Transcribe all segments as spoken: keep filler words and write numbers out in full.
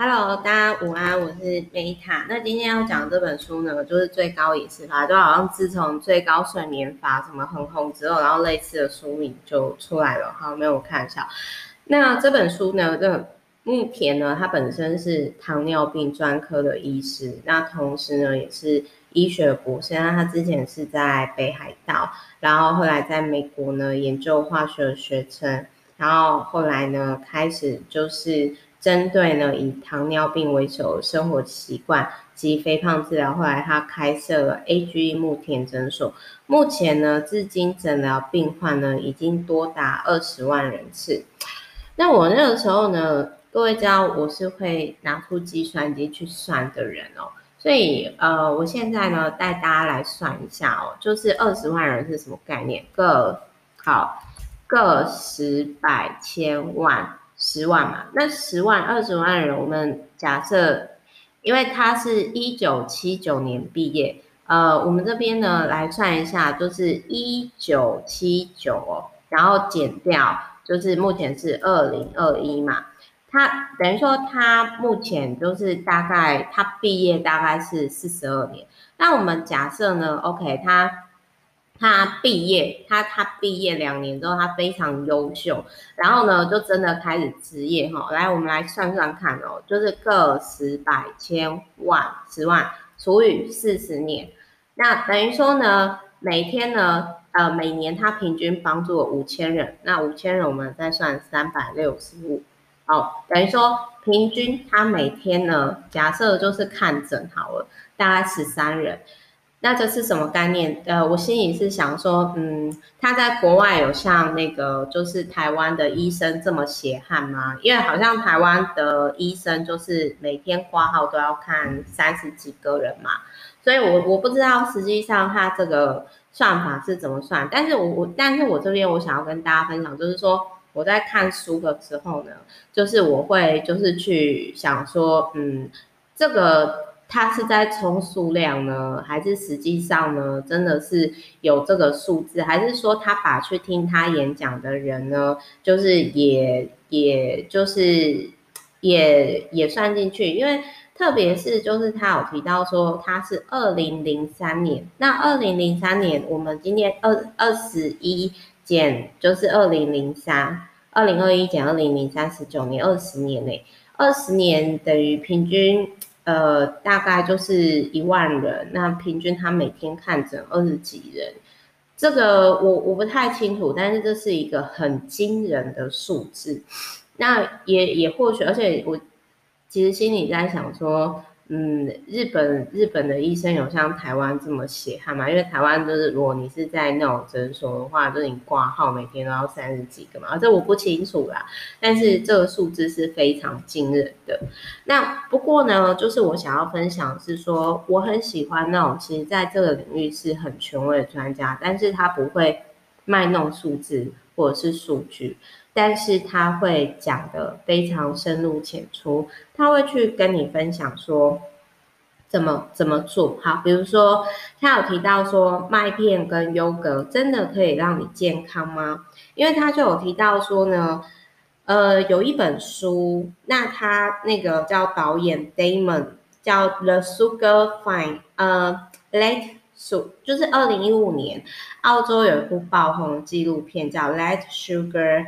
Hello，大家午安，我是梅塔。那今天要讲这本书呢，就是最高隐私法，就好像自从最高睡眠法什么很红之后，然后类似的书名就出来了。好，没有我看一下。那这本书呢，这个木田呢，他本身是糖尿病专科的医师，那同时呢也是医学博士。那他之前是在北海道，然后后来在美国呢研究化学学程。然后后来呢，开始就是针对呢以糖尿病为首的生活习惯及肥胖治疗，后来他开设了 A G 木田诊所。目前呢，至今诊疗病患呢已经多达二十万人次。那我那个时候呢，各位知道我是会拿出计算机去算的人哦，所以呃，我现在呢带大家来算一下哦，就是二十万人是什么概念？个好。个十百千万十万嘛，那十万二十万人，我们假设，因为他是一九七九年毕业，呃，我们这边呢来算一下，就是一九七九哦，然后减掉，就是目前是二零二一嘛，他等于说他目前就是大概他毕业大概是四十二年，那我们假设呢 ，OK， 他。他毕业，他他毕业两年之后，他非常优秀，然后呢，就真的开始职业哈。来，我们来算算看哦，就是个十百千万十万除以四十年，那等于说呢，每天呢，呃，每年他平均帮助了五千人，那五千人我们再算三百六十五，好，等于说平均他每天呢，假设就是看诊好了，大概十三人。那这是什么概念？呃，我心里是想说，嗯，他在国外有像那个就是台湾的医生这么血汗吗？因为好像台湾的医生就是每天挂号都要看三十几个人嘛，所以我我不知道实际上他这个算法是怎么算，但是我我但是我这边我想要跟大家分享，就是说我在看书的时候呢，就是我会就是去想说，嗯，这个。它是在冲数量呢，还是实际上呢，真的是有这个数字，还是说他把去听他演讲的人呢，就是也也就是也也算进去？因为特别是就是他有提到说他是二零零三年，那二零零三年我们今天二二十一减就是二零零三，二零二一减二零零三十九年，二十年内，二十年等于平均。呃，大概就是一万人，那平均他每天看诊二十几人，这个我我不太清楚，但是这是一个很惊人的数字。那也也或许，而且我其实心里在想说，嗯，日本日本的医生有像台湾这么血汗吗？因为台湾就是如果你是在那种诊所的话，就是你挂号每天都要三十几个嘛，这我不清楚啦。但是这个数字是非常惊人的。那不过呢，就是我想要分享的是说，我很喜欢那种其实在这个领域是很权威的专家，但是他不会卖弄数字或者是数据，但是他会讲的非常深入浅出，他会去跟你分享说怎么怎么做好，比如说他有提到说麦片跟优格真的可以让你健康吗？因为他就有提到说呢。呃，有一本书，那他那个叫导演 Damon，叫《The Sugar Fine》，呃，Let Su，就是二零一五年，澳洲有一部爆红的纪录片叫《Let Sugar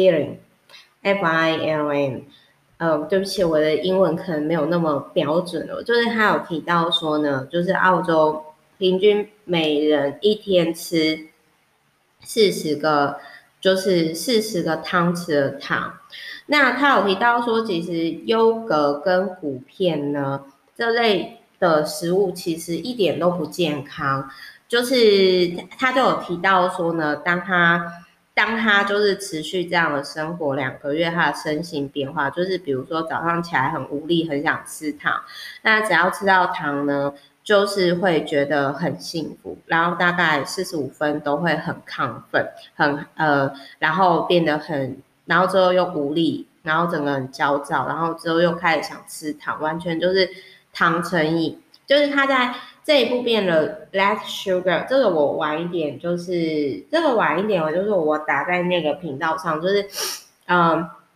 Feeling》，F I L M。呃，对不起，我的英文可能没有那么标准哦。就是他有提到说呢，就是澳洲平均每人一天吃四十个，就是四十个汤匙的糖。那他有提到说，其实优格跟谷片呢这类的食物其实一点都不健康。就是他就有提到说呢，当他当他就是持续这样的生活两个月，他的身形变化就是比如说早上起来很无力，很想吃糖，那只要吃到糖呢。就是会觉得很幸福，然后大概四十五分都会很亢奋，很呃，然后变得很，然后之后又无力，然后整个很焦躁，然后之后又开始想吃糖，完全就是糖成瘾。就是他在这一部变了 Let Sugar， 这个我晚一点，就是这个晚一点，我就是我打在那个频道上，就是嗯。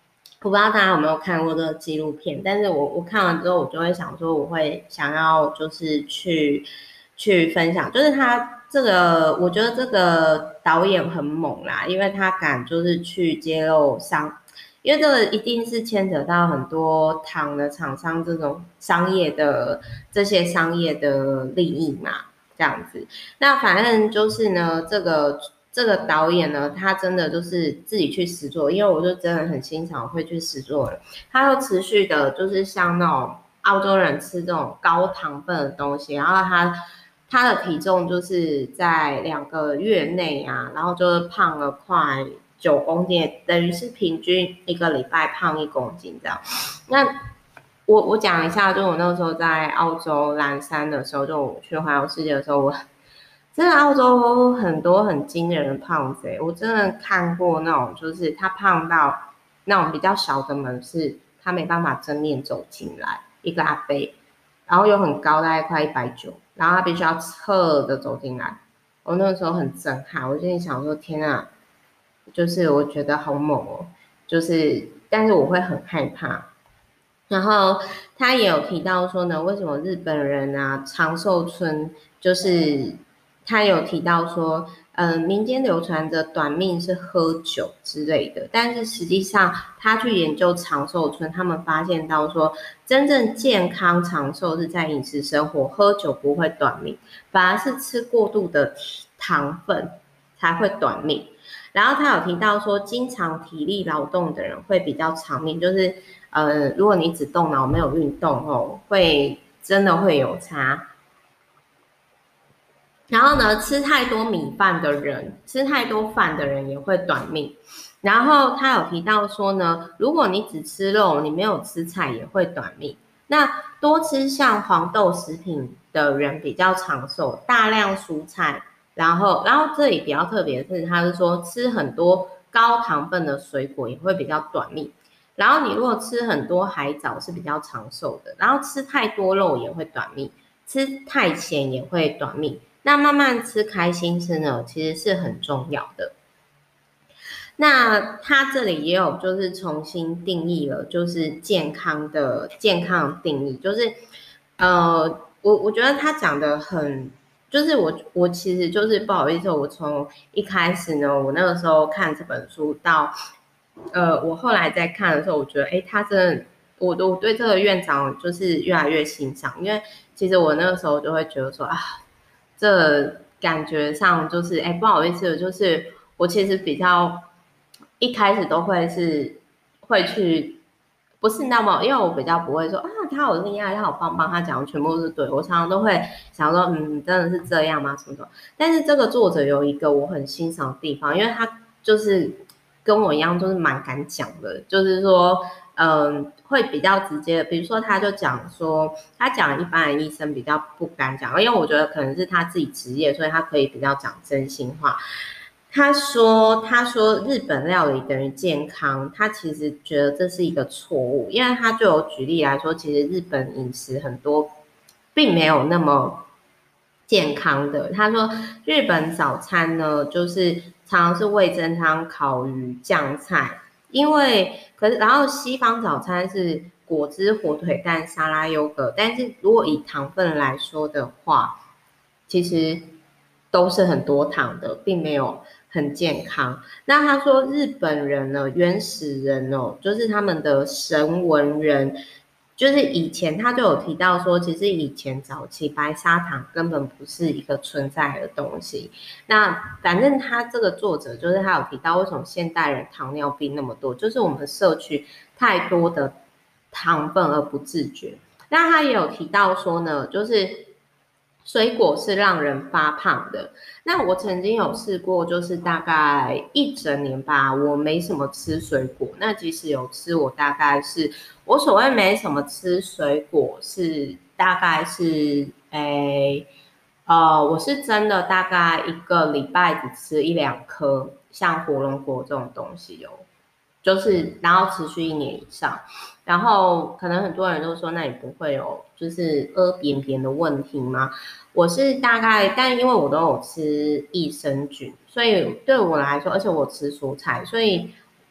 我不知道大家有没有看过这个纪录片，但是我我看完之后，我就会想说，我会想要就是去去分享，就是他这个，我觉得这个导演很猛啦，因为他敢就是去揭露商，因为这个一定是牵扯到很多糖的厂商这种商业的这些商业的利益嘛，这样子。那反正就是呢，这个。这个导演呢，他真的就是自己去实做，因为我就真的很欣赏会去实做的。他又持续的，就是像那种澳洲人吃这种高糖分的东西，然后他他的体重就是在两个月内啊，然后就是胖了快九公斤，等于是平均一个礼拜胖一公斤这样。那我我讲一下，就我那个时候在澳洲蓝山的时候，就我去环游世界的时候，我。真的，澳洲很多很惊人的胖子，我真的看过那种，就是他胖到那种比较小的门市，他没办法正面走进来，一个阿伯，然后又很高，大概快一百九，然后他必须要侧着走进来。我那个时候很震撼，我心里想说：天啊，就是我觉得好猛哦，就是但是我会很害怕。然后他也有提到说呢，为什么日本人啊长寿村就是他有提到说，呃，民间流传着短命是喝酒之类的，但是实际上他去研究长寿村，他们发现到说，真正健康长寿是在饮食生活，喝酒不会短命，反而是吃过度的糖分才会短命。然后他有提到说，经常体力劳动的人会比较长命，就是呃，如果你只动脑没有运动哦，会真的会有差。然后呢，吃太多米饭的人，吃太多饭的人也会短命。然后他有提到说呢，如果你只吃肉，你没有吃菜也会短命。那多吃像黄豆食品的人比较长寿，大量蔬菜，然后然后这里比较特别的是，他是说吃很多高糖分的水果也会比较短命。然后你如果吃很多海藻是比较长寿的，然后吃太多肉也会短命，吃太咸也会短命。那慢慢吃开心吃呢，其实是很重要的。那他这里也有就是重新定义了，就是健康的健康的定义，就是呃，我我觉得他讲的很，就是我我其实就是不好意思，我从一开始呢，我那个时候看这本书到呃，我后来在看的时候，我觉得哎，他真的，我我对这个院长就是越来越欣赏，因为其实我那个时候就会觉得说啊。这感觉上就是，哎，不好意思，就是我其实比较一开始都会是会去，不是那么，因为我比较不会说啊，他好厉害，他好棒棒，他讲的全部都是对，我常常都会想说，嗯，真的是这样吗？什么的。但是这个作者有一个我很欣赏的地方，因为他就是跟我一样，就是蛮敢讲的，就是说。嗯，会比较直接的，比如说，他就讲说，他讲一般的医生比较不敢讲，因为我觉得可能是他自己职业，所以他可以比较讲真心话。他说，他说日本料理等于健康，他其实觉得这是一个错误，因为他就有举例来说，其实日本饮食很多并没有那么健康的。他说，日本早餐呢，就是常常是味噌汤、烤鱼、酱菜。因为可是，然后西方早餐是果汁、火腿蛋、沙拉、优格，但是如果以糖分来说的话，其实都是很多糖的，并没有很健康。那他说日本人呢，原始人哦，就是他们的神文人，就是以前他就有提到说，其实以前早期白砂糖根本不是一个存在的东西。那反正他这个作者就是他有提到，为什么现代人糖尿病那么多，就是我们摄取太多的糖分而不自觉。那他也有提到说呢，就是水果是让人发胖的。那我曾经有试过，就是大概一整年吧，我没什么吃水果。那即使有吃，我大概是我所谓没什么吃水果，是大概是诶。呃，我是真的大概一个礼拜只吃一两颗，像火龙果这种东西哦，就是然后持续一年以上，然后可能很多人都说，那你不会有就是屙扁扁的问题吗？我是大概，但因为我都有吃益生菌，所以对我来说，而且我吃蔬菜，所以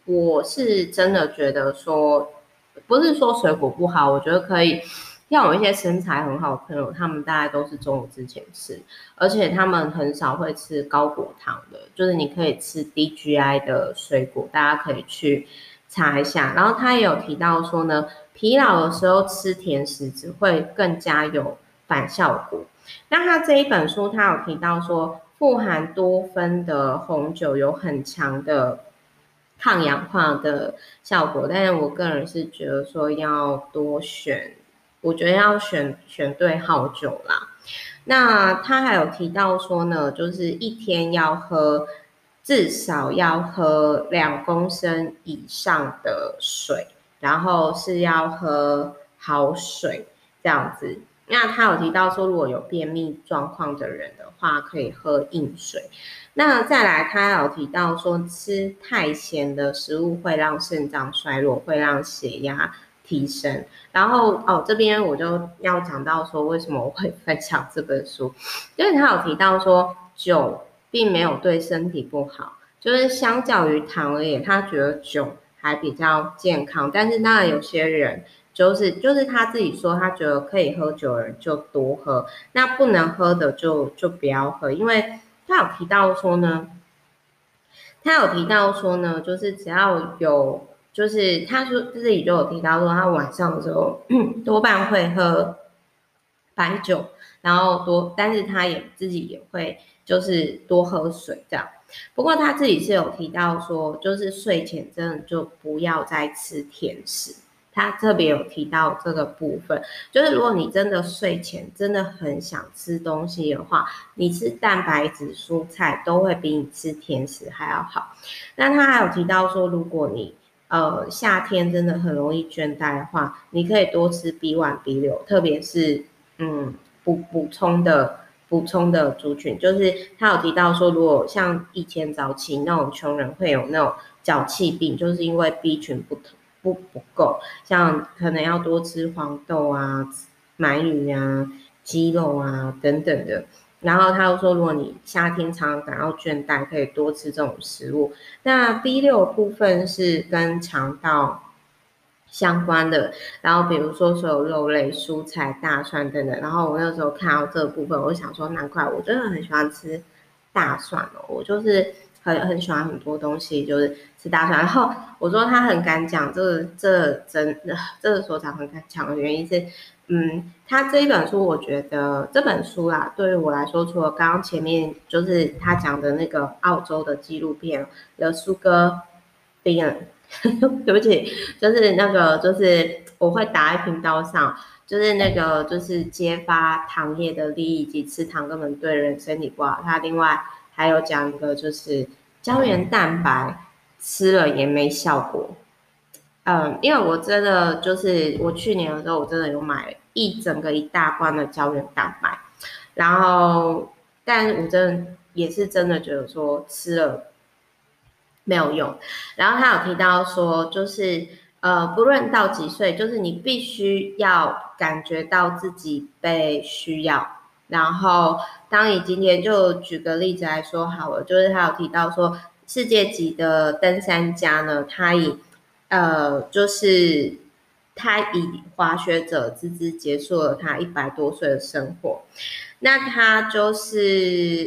我是真的觉得说，不是说水果不好，我觉得可以。像我一些身材很好的朋友，他们大概都是中午之前吃，而且他们很少会吃高果糖的，就是你可以吃低 G I 的水果，大家可以去查一下。然后他也有提到说呢，疲劳的时候吃甜食只会更加有反效果。那他这一本书，他有提到说，富含多酚的红酒有很强的抗氧化的效果，但是我个人是觉得说要多选，我觉得要选选对好酒啦。那他还有提到说呢，就是一天要喝至少要喝两公升以上的水，然后是要喝好水这样子。那他有提到说，如果有便秘状况的人的话，可以喝硬水。那再来，他有提到说，吃太咸的食物会让肾脏衰弱，会让血压提升。然后哦，这边我就要讲到说，为什么我会分享这本书，因为他有提到说，酒并没有对身体不好，就是相较于糖而言，他觉得酒还比较健康。但是当然有些人就是就是他自己说，他觉得可以喝酒的人就多喝，那不能喝的就就不要喝，因为他有提到说呢，他有提到说呢，就是只要有，就是他说自己就有提到说，他晚上的时候多半会喝白酒，然后多，但是他也自己也会就是多喝水这样。不过他自己是有提到说，就是睡前真的就不要再吃甜食。他特别有提到这个部分，就是如果你真的睡前真的很想吃东西的话，你吃蛋白质蔬菜都会比你吃甜食还要好。那他还有提到说，如果你呃夏天真的很容易倦怠的话，你可以多吃 B 一 B 六，特别是嗯补补充的补充的族群，就是他有提到说，如果像以前早期那种穷人会有那种脚气病，就是因为 B 群不不不够，像可能要多吃黄豆啊、鳗鱼啊、鸡肉啊等等的。然后他又说，如果你夏天常常感到倦怠，可以多吃这种食物。那 B 六 部分是跟肠道相关的，然后比如说所有肉类、蔬菜、大蒜等等。然后我那时候看到这个部分，我就想说，难怪我真的很喜欢吃大蒜哦，我就是很很喜欢很多东西，就是吃大蒜。然后我说他很敢讲，这个这真这个所长很敢讲的原因是，嗯，他这一本书，我觉得这本书啦，对于我来说，除了刚刚前面就是他讲的那个澳洲的纪录片《The Sugar Bean》，对不起，就是那个就是我会打在频道上。就是那个就是揭发糖业的利益以及吃糖根本对人身体不好。他另外还有讲一个就是胶原蛋白吃了也没效果。嗯，因为我真的就是我去年的时候，我真的有买一整个一大罐的胶原蛋白，然后但我真的也是真的觉得说吃了没有用。然后他有提到说，就是呃，不论到几岁，就是你必须要感觉到自己被需要。然后，当你今天就举个例子来说好了，就是他有提到说，世界级的登山家呢，他以呃，就是他以滑雪者之姿结束了他一百多岁的生活。那他就是，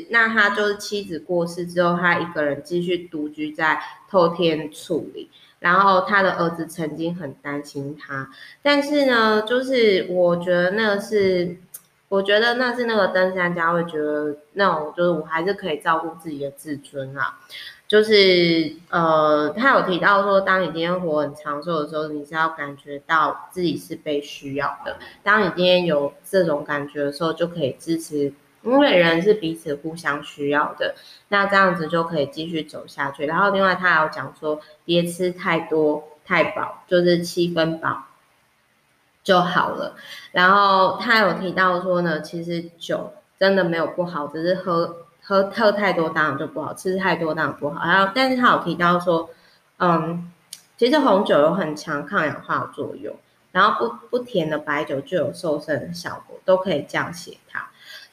那他就是妻子过世之后，他一个人继续独居在透天处里。然后他的儿子曾经很担心他，但是呢，就是我觉得那个是，我觉得那是那个登山家会觉得那种，就是我还是可以照顾自己的自尊啊。就是呃，他有提到说，当你今天活很长寿的时候，你是要感觉到自己是被需要的。当你今天有这种感觉的时候，就可以支持，因为人是彼此互相需要的，那这样子就可以继续走下去。然后另外他还有讲说，别吃太多太饱，就是七分饱就好了。然后他有提到说呢，其实酒真的没有不好，只是喝喝喝太多当然就不好，吃太多当然不好。然后但是他有提到说，嗯，其实红酒有很强抗氧化的作用，然后不不甜的白酒就有瘦身的效果，都可以降血糖。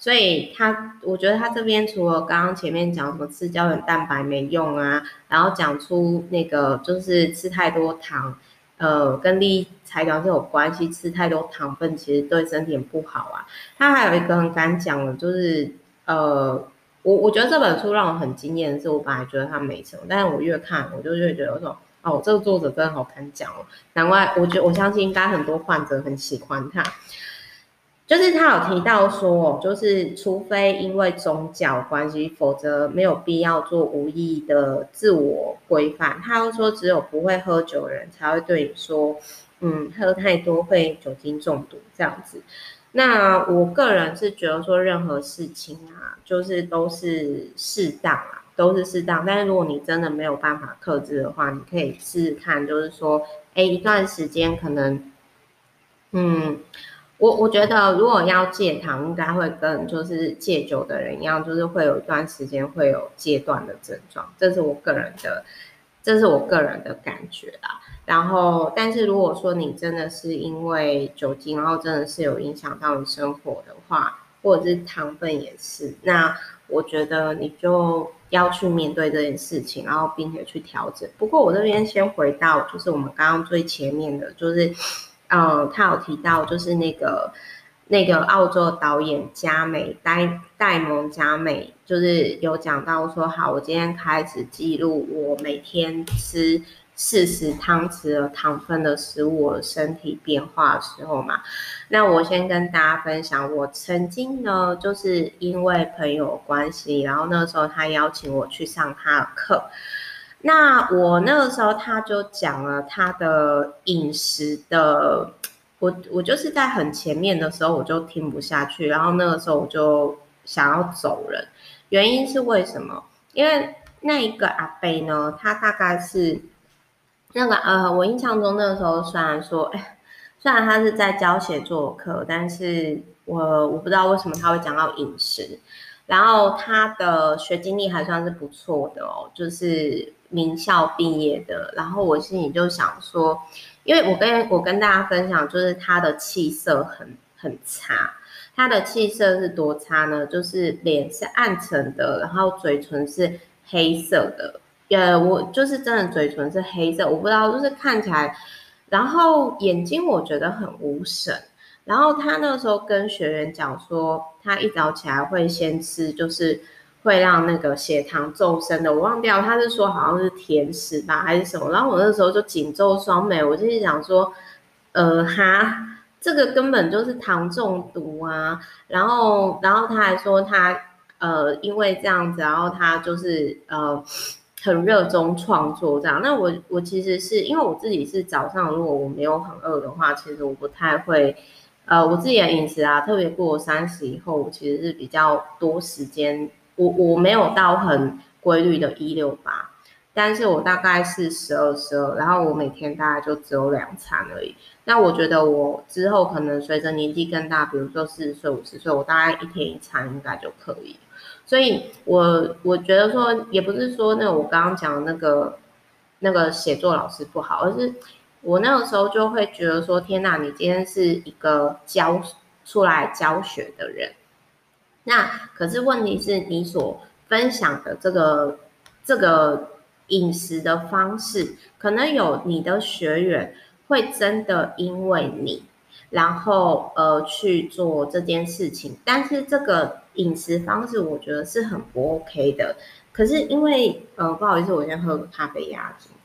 所以他，我觉得他这边除了刚刚前面讲什么吃胶原蛋白没用啊，然后讲出那个就是吃太多糖，呃，跟立材料是有关系，吃太多糖分其实对身体不好啊。他还有一个很敢讲的，就是呃，我我觉得这本书让我很惊艳的是，我本来觉得他没什么，但是我越看我就越觉得说，哦，这个作者真的好敢讲哦，难怪我觉得我相信应该很多患者很喜欢他。就是他有提到说，就是除非因为宗教关系，否则没有必要做无意义的自我规范。他又说，只有不会喝酒的人才会对你说，嗯，喝太多会酒精中毒这样子。那我个人是觉得说，任何事情啊，就是都是适当啊，都是适当。但是如果你真的没有办法克制的话，你可以试试看，就是说，哎，一段时间可能，嗯。我我觉得，如果要戒糖，应该会跟就是戒酒的人一样，就是会有一段时间会有戒断的症状，这是我个人的，这是我个人的感觉啦。然后，但是如果说你真的是因为酒精，然后真的是有影响到你生活的话，或者是糖分也是，那我觉得你就要去面对这件事情，然后并且去调整。不过我这边先回到就是我们刚刚最前面的，就是。嗯，他有提到就是那个那个澳洲导演加美戴戴蒙加美，就是有讲到说，好，我今天开始记录我每天吃四十汤匙的糖分的食物，我身体变化的时候嘛。那我先跟大家分享，我曾经呢，就是因为朋友关系，然后那个时候他邀请我去上他的课。那我那个时候他就讲了他的饮食的，我我就是在很前面的时候我就听不下去，然后那个时候我就想要走人，原因是为什么？因为那一个阿伯呢，他大概是那个呃，我印象中那个时候虽然说，哎，虽然他是在教写作课，但是我我不知道为什么他会讲到饮食。然后他的学经历还算是不错的哦，就是名校毕业的。然后我心里就想说，因为我跟我跟大家分享，就是他的气色很很差。他的气色是多差呢？就是脸是暗沉的，然后嘴唇是黑色的。呃，我就是真的嘴唇是黑色，我不知道，就是看起来，然后眼睛我觉得很无神。然后他那个时候跟学员讲说，他一早起来会先吃，就是会让那个血糖骤升的。我忘掉他是说好像是甜食吧，还是什么。然后我那时候就紧皱双眉，我就是想说，呃哈，这个根本就是糖中毒啊。然后，然后他还说他呃因为这样子，然后他就是呃。很热衷创作这样，那我我其实是因为我自己是早上如果我没有很饿的话，其实我不太会。呃，我自己的饮食啊，特别过三十以后，我其实是比较多时间，我我没有到很规律的一六八，但是我大概是十二十二，然后我每天大概就只有两餐而已。那我觉得我之后可能随着年纪更大，比如说四十岁、五十岁，我大概一天一餐应该就可以。所以我我觉得说，也不是说那我刚刚讲的那个那个写作老师不好，而是我那个时候就会觉得说，天哪，你今天是一个教出来教学的人，那可是问题是你所分享的这个这个饮食的方式，可能有你的学员会真的因为你，然后呃去做这件事情，但是这个饮食方式我觉得是很不 OK 的。可是因为呃不好意思，我先喝个咖啡压惊。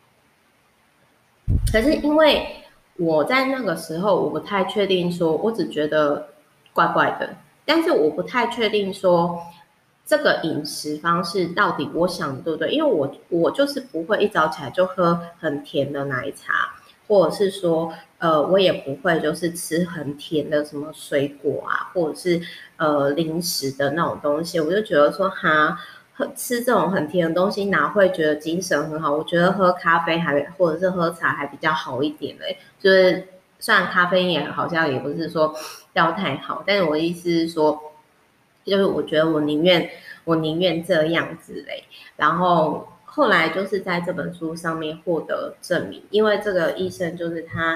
可是因为我在那个时候，我不太确定说，我只觉得怪怪的，但是我不太确定说这个饮食方式到底我想的对不对？因为我我就是不会一早起来就喝很甜的奶茶，或者是说呃我也不会就是吃很甜的什么水果啊，或者是呃零食的那种东西，我就觉得说哈。吃这种很甜的东西哪会觉得精神很好？我觉得喝咖啡还或者是喝茶还比较好一点嘞。就是虽然咖啡因也好像也不是说要太好，但是我的意思是说，就是我觉得我宁愿我宁愿这样子嘞。然后后来就是在这本书上面获得证明，因为这个医生就是他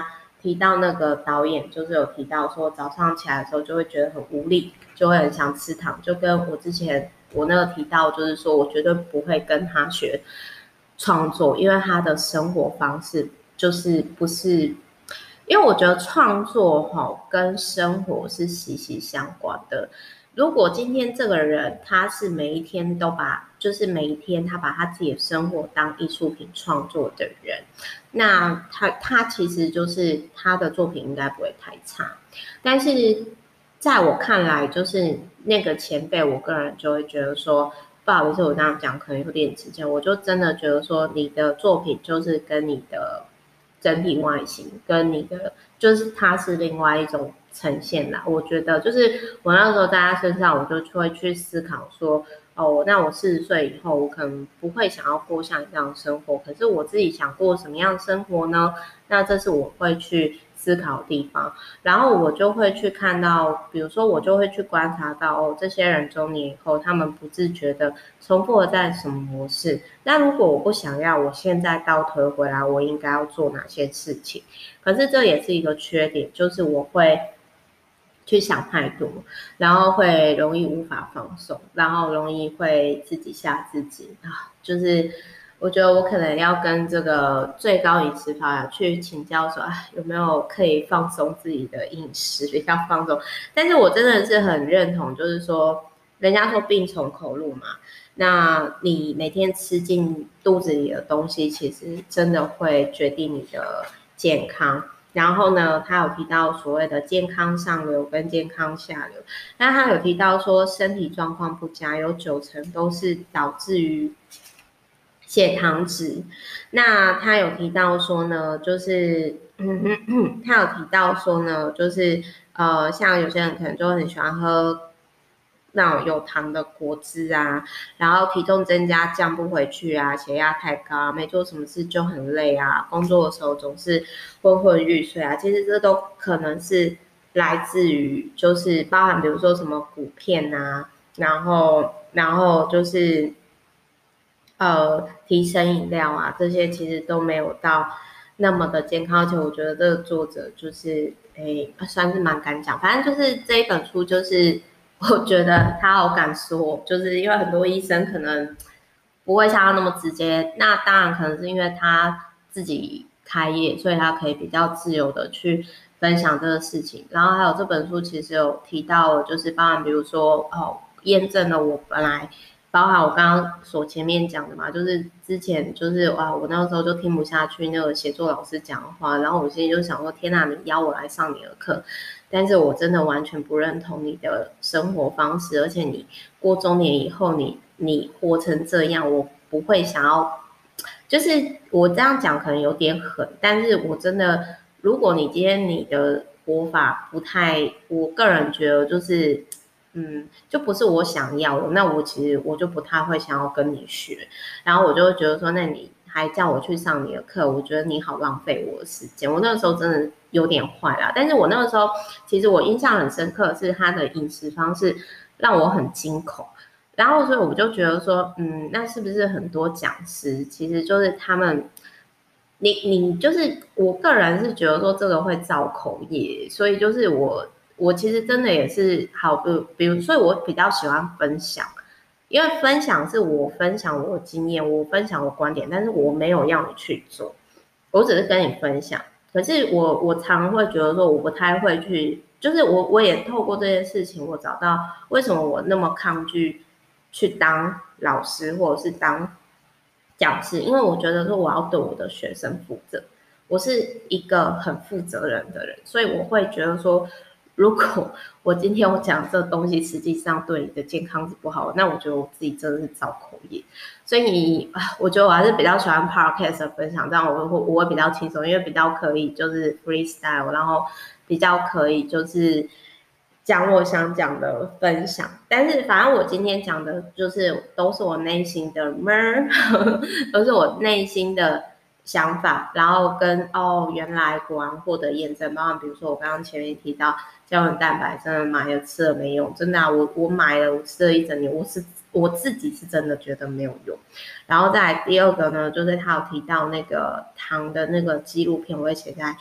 提到那个导演，就是有提到说早上起来的时候就会觉得很无力，就会很想吃糖，就跟我之前我那个提到，就是说我绝对不会跟他学创作，因为他的生活方式就是不是。因为我觉得创作哈跟生活是息息相关的。如果今天这个人他是每一天都把，就是每一天他把他自己的生活当艺术品创作的人，那他他其实就是他的作品应该不会太差。但是在我看来，就是那个前辈，我个人就会觉得说，不好意思，我这样讲可能有点直接，我就真的觉得说，你的作品就是跟你的整体外形跟你的，就是它是另外一种呈现啦。我觉得就是我那时候在他身上，我就会去思考说，哦，那我四十岁以后，我可能不会想要过像这样的生活，可是我自己想过什么样的生活呢？那这是我会去思考的地方。然后我就会去看到，比如说我就会去观察到，哦，这些人中年以后，他们不自觉的重复了在什么模式。那如果我不想要，我现在倒推回来，我应该要做哪些事情？可是这也是一个缺点，就是我会去想太多，然后会容易无法放松，然后容易会自己吓自己啊，就是我觉得我可能要跟这个最高饮食法去请教说，啊，有没有可以放松自己的饮食，比较放松。但是我真的是很认同，就是说，人家说病从口入嘛，那你每天吃进肚子里的东西，其实真的会决定你的健康。然后呢，他有提到所谓的健康上流跟健康下流，那他有提到说身体状况不佳，有九成都是导致于血糖值。那他有提到说呢，就是嗯，他有提到说呢，就是呃，像有些人可能就很喜欢喝那种有糖的果汁啊，然后体重增加降不回去啊，血压太高啊，没做什么事就很累啊，工作的时候总是昏昏欲睡啊，其实这都可能是来自于就是包含比如说什么谷片啊，然后然后就是呃提神饮料啊，这些其实都没有到那么的健康，而且我觉得这个作者就是诶算是蛮敢讲，反正就是这一本书就是。我觉得他好敢说，就是因为很多医生可能不会像他那么直接，那当然可能是因为他自己开业，所以他可以比较自由的去分享这个事情。然后还有这本书其实有提到，就是包含比如说哦，验证了我本来包含我刚刚所前面讲的嘛，就是之前就是哇，我那个时候就听不下去那个写作老师讲的话，然后我心里就想说，天哪，你邀我来上你的课。但是我真的完全不认同你的生活方式，而且你过中年以后你，你你活成这样，我不会想要，就是我这样讲可能有点狠，但是我真的，如果你今天你的活法不太，我个人觉得就是，嗯，就不是我想要的，那我其实我就不太会想要跟你学，然后我就会觉得说，那你还叫我去上你的课，我觉得你好浪费我的时间。我那个时候真的有点坏啦，但是我那个时候其实我印象很深刻是他的饮食方式让我很惊恐，然后所以我就觉得说，嗯，那是不是很多讲师其实就是他们，你你就是我个人是觉得说这个会造口业，所以就是我我其实真的也是好，比如比如，所以我比较喜欢分享。因为分享是我分享我的经验，我分享我观点，但是我没有要你去做，我只是跟你分享。可是我我常会觉得说，我不太会去，就是我我也透过这件事情，我找到为什么我那么抗拒去当老师或者是当讲师，因为我觉得说我要对我的学生负责，我是一个很负责任的人，所以我会觉得说，如果我今天我讲这东西实际上对你的健康是不好的，那我觉得我自己真的是造口业。所以我觉得我还是比较喜欢 podcast 的分享，这样我会我会比较轻松，因为比较可以就是 freestyle， 然后比较可以就是讲我想讲的分享。但是反正我今天讲的就是都是我内心的闷，都是我内心的想法，然后跟哦原来果然获得验证，包括比如说我刚刚前面提到胶原蛋白真的买了吃了没用，真的、啊、我我买了我吃了一整年，我是我自己是真的觉得没有用。然后再来第二个呢，就是他有提到那个糖的那个纪录片，我会写在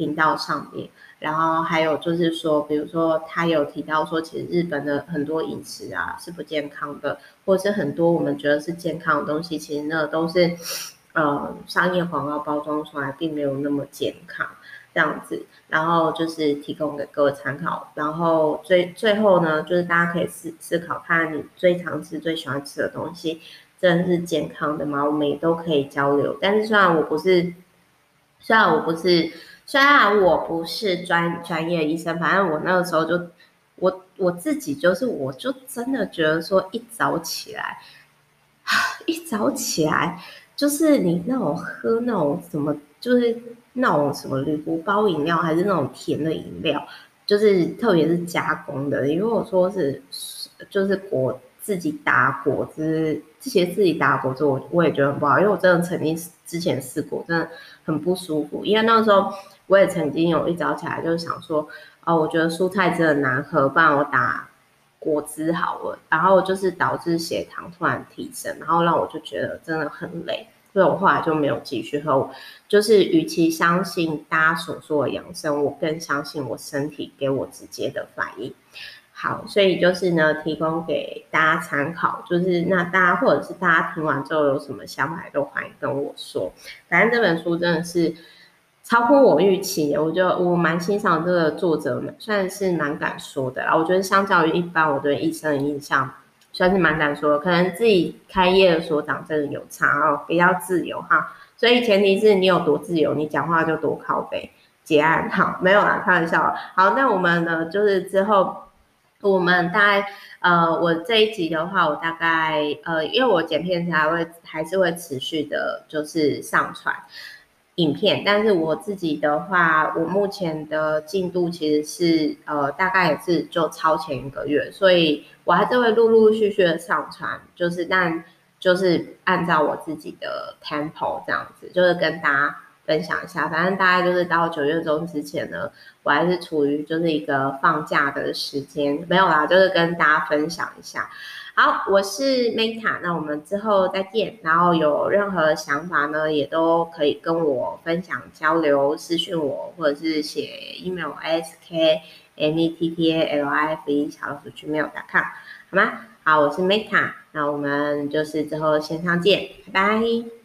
频道上面。然后还有就是说，比如说他有提到说，其实日本的很多饮食啊是不健康的，或者是很多我们觉得是健康的东西，其实那都是呃商业广告包装出来，并没有那么健康这样子。然后就是提供给各位参考。然后最最后呢，就是大家可以思思考看你最常吃、最喜欢吃的东西，真的是健康的吗？我们也都可以交流。但是虽然我不是，虽然我不是。虽然我不是专专业医生，反正我那个时候就我我自己就是我就真的觉得说，一早起来，一早起来就是你那种喝那种什么，就是那种什么铝箔包饮料，还是那种甜的饮料，就是特别是加工的。如果说是就是果自己打果汁，这些自己打果汁我我也觉得很不好，因为我真的曾经之前试过，真的很不舒服。因为那个时候我也曾经有一早起来就是想说，哦，我觉得蔬菜真的难喝，不然我打果汁好了。然后就是导致血糖突然提升，然后让我就觉得真的很累，所以我后来就没有继续喝。就是与其相信大家所说的养生，我更相信我身体给我直接的反应。好，所以就是呢，提供给大家参考。就是那大家或者是大家听完之后有什么想法，都欢迎跟我说。反正这本书真的是超乎我预期的，我觉得我蛮欣赏这个作者，算是蛮敢说的啦。我觉得相较于一般我对医生的印象，算是蛮敢说的。可能自己开业的所长真的有差哦，比较自由哈。所以前提是你有多自由，你讲话就多靠北。结案好，没有啦，开玩笑。好，那我们呢，就是之后。我们大概呃，我这一集的话，我大概呃，因为我剪片才会还是会持续的，就是上传影片。但是我自己的话，我目前的进度其实是呃，大概也是就超前一个月，所以我还是会陆陆续续的上传，就是但就是按照我自己的 tempo 这样子，就是跟大家分享一下。反正大概就是到九月中之前呢，我还是处于就是一个放假的时间，没有啦，就是跟大家分享一下。好，我是 Meta， 那我们之后再见。然后有任何想法呢，也都可以跟我分享交流，私讯我，或者是写 email s k m e t t a l i f e 小老鼠 gmail 点 com 好吗？好，我是 Meta，那我们就是之后线上见，拜拜。